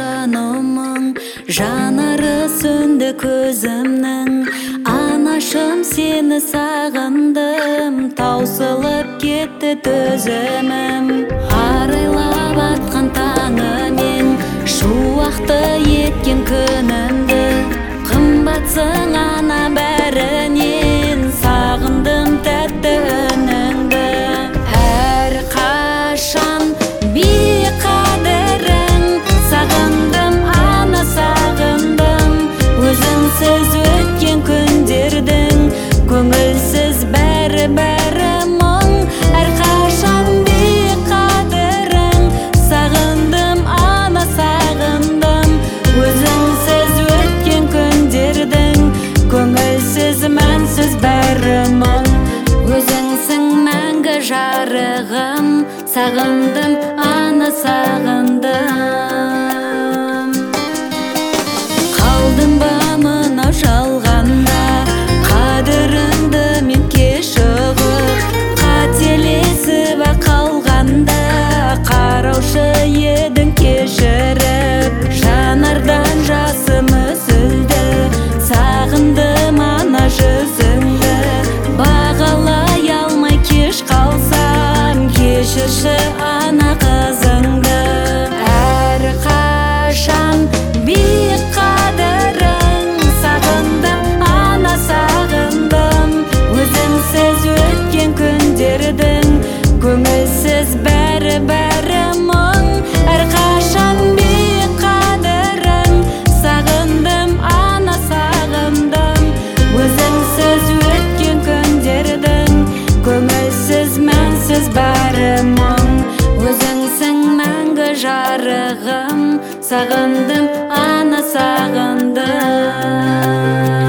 жанымың, жанары сөнді көзімнің. Анашым, сені сағындым, таусылып кетті төзімім. Арайлап атқан таңымен, шуақты еткен күнімді. Қымбатсың ана бәрінен, сағындым тәтті үніңді. Әр қашан биік қадірің, сағындым ана сағындым. Өзіңсіз өткен күндердің, көңілсіз бәрі мұң. Әр қашан биік қадірің, сағындым ана сағындым. Өзіңсіз өткен күндердің, көңілсіз мәнсіз бәрі мұң. Өзіңсің мәңгі жарығым, сағындым ана сағындым. Қалдым ба мынау жалғанда, қадіріңді мен кеш ұғып. Қателесіп қалғанда, қараушы едің кешіріп. Жанардан жасым үзілді, сағындым ана жүзіңді. Бағалай алмай кеш қалсам, кешірші ана қызыңды. Әр қашан биік қадірің, сағындым ана сағындым. Өзіңсіз өткен күндердің, көңілсіз бәрі мұң. Әр қашан биік қадірің, сағындым ана сағындым. Өзіңсіз өткен күндердің, көңілсіз мәнсіз бәрі мұң. Өзіңсің мәңгі жарығым, сағындым ана сағындым.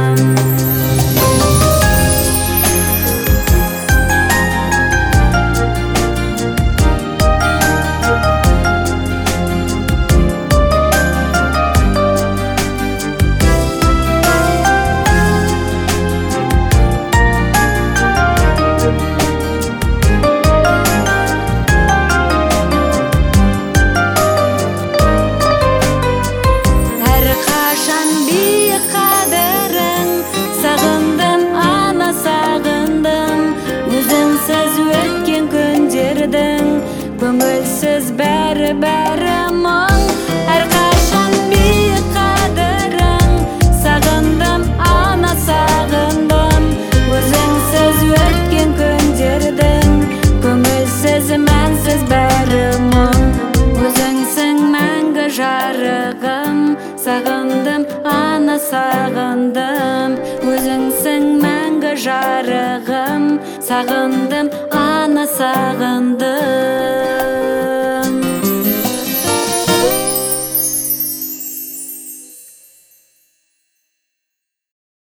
Көңілсіз бәрі мұң. Әр қашан биік қадірің, сағындым ана сағындым. Өзіңсіз өткен күндердің, көңілсіз мәнсіз бәрі мұң. Өзіңсің мәңгі жарығым, сағындым ана сағындым. Өзіңсің мәңгі жарығым, сағындым ана сағындым.